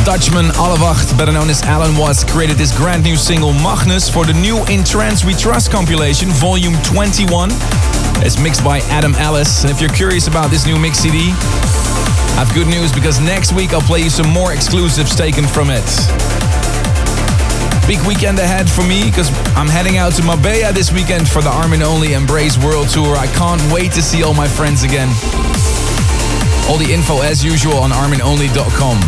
Dutchman Allewacht, better known as Alan Watts, created this brand new single Magnus for the new In Trance We Trust compilation, Volume 21. It's mixed by Adam Ellis. And if you're curious about this new mix CD, I have good news because next week I'll play you some more exclusives taken from it. Big weekend ahead for me because I'm heading out to Marbella this weekend for the Armin Only Embrace World Tour. I can't wait to see all my friends again. All the info as usual on arminonly.com.